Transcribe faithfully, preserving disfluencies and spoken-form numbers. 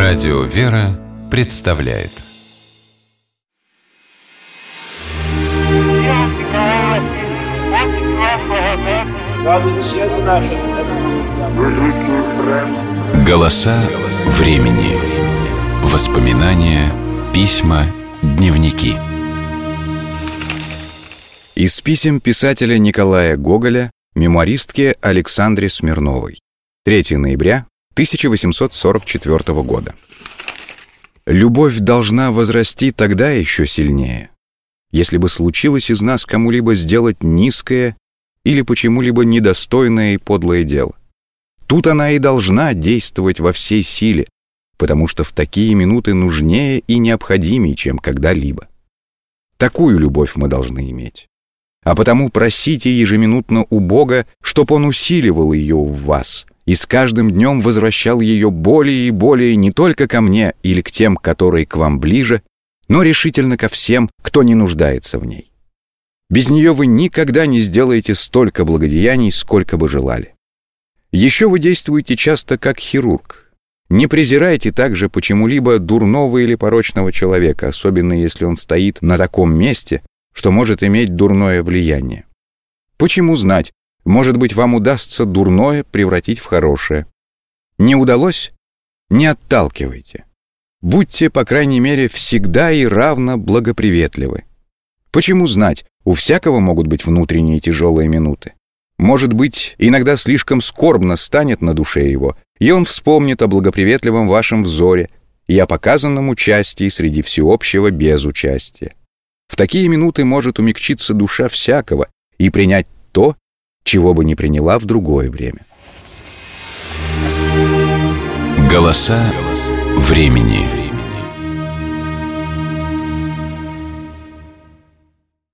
Радио «Вера» представляет. Голоса времени. Воспоминания, письма, дневники. Из писем писателя Николая Гоголя мемуаристке Александре Смирновой. третьего ноября тысяча восемьсот сорок четвёртого года. Любовь должна возрасти тогда еще сильнее, если бы случилось из нас кому-либо сделать низкое или почему-либо недостойное и подлое дело. Тут она и должна действовать во всей силе, потому что в такие минуты нужнее и необходимее, чем когда-либо. Такую любовь мы должны иметь. А потому просите ежеминутно у Бога, чтоб Он усиливал ее в вас и с каждым днем возвращал ее более и более не только ко мне или к тем, которые к вам ближе, но решительно ко всем, кто не нуждается в ней. Без нее вы никогда не сделаете столько благодеяний, сколько бы желали. Еще вы действуете часто как хирург. Не презирайте также почему-либо дурного или порочного человека, особенно если он стоит на таком месте, что может иметь дурное влияние. Почему знать? Может быть, вам удастся дурное превратить в хорошее. Не удалось? Не отталкивайте. Будьте, по крайней мере, всегда и равно благоприветливы. Почему знать? У всякого могут быть внутренние тяжелые минуты. Может быть, иногда слишком скорбно станет на душе его, и он вспомнит о благоприветливом вашем взоре и о показанном участии среди всеобщего безучастия. В такие минуты может умягчиться душа всякого и принять то, чего бы не приняла в другое время. Голоса времени.